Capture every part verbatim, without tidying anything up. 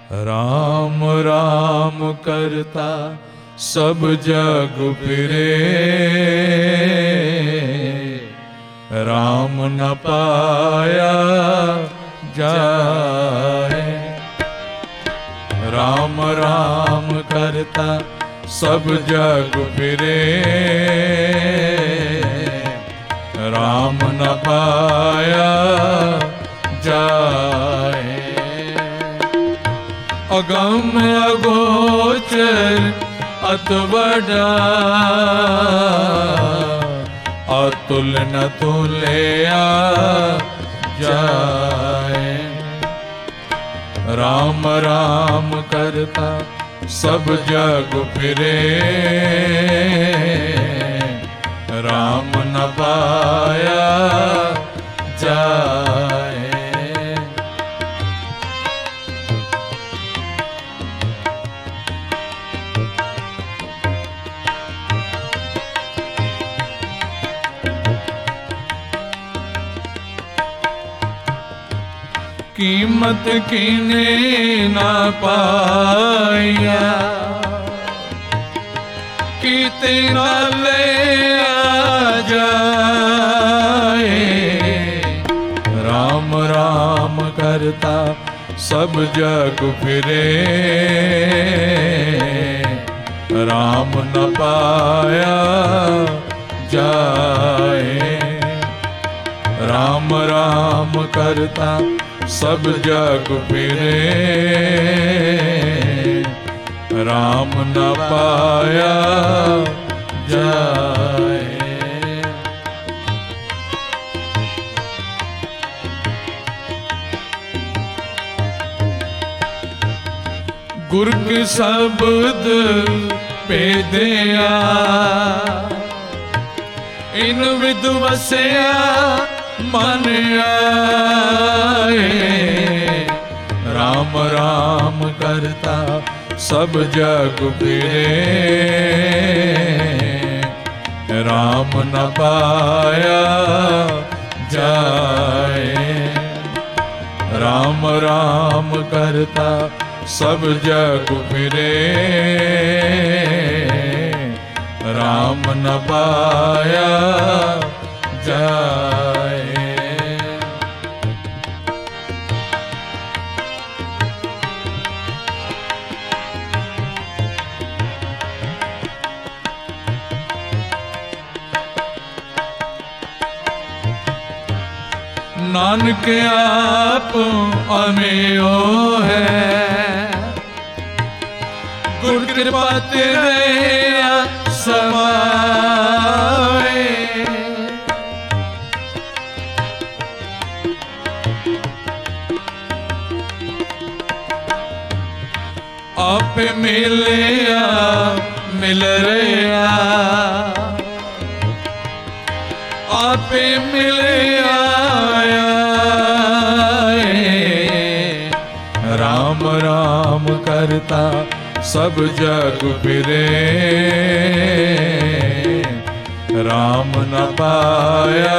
राम राम करता सब जग फिरे, राम न पाया जाए। राम राम करता सब जग फिरे, राम न पाया जाए। अगम अगोचर अत बड़ा, अतुल न तुल्या जाए। राम राम करता सब जग फिरे, राम न पाया जाए। कीमत कीने न पाया, कीते न ले जाए। राम राम करता सब जग फिरे, राम न पाया जाए। राम राम करता सब जग फिरे, राम न पाया जाए। गुर के शब्द पे दिया, इन विद वसया मन आए। राम राम करता सब जग फिरे, राम न पाया जाए। राम राम करता सब जग फिरे, राम न पाया जाए। नानक आप अमेयो है, गुर कृपा तेरे समाए। आप मिले मिल रहा, आप मिले आया। राम राम करता सब जग फिरे, राम न पाया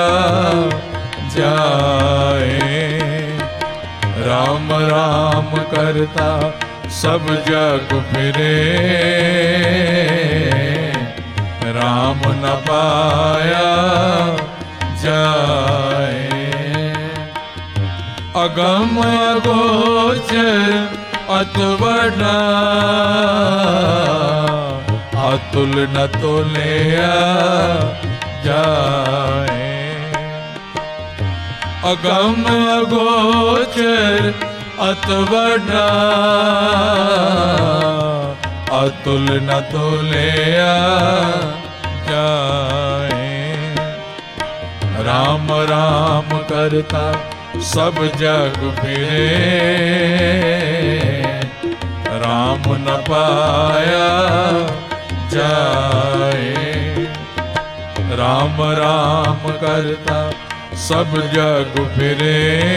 जाए। राम राम करता सब जग फिरे, राम न पाया जाए। अगम अगोचर अत बड़ा, अतुल न तोलिया जाए। अगम अगोचर अत बड़ा, अतुल न तोलिया जाए। राम राम करता सब जग फिरे, राम न पाया जाए। राम राम करता सब जग फिरे,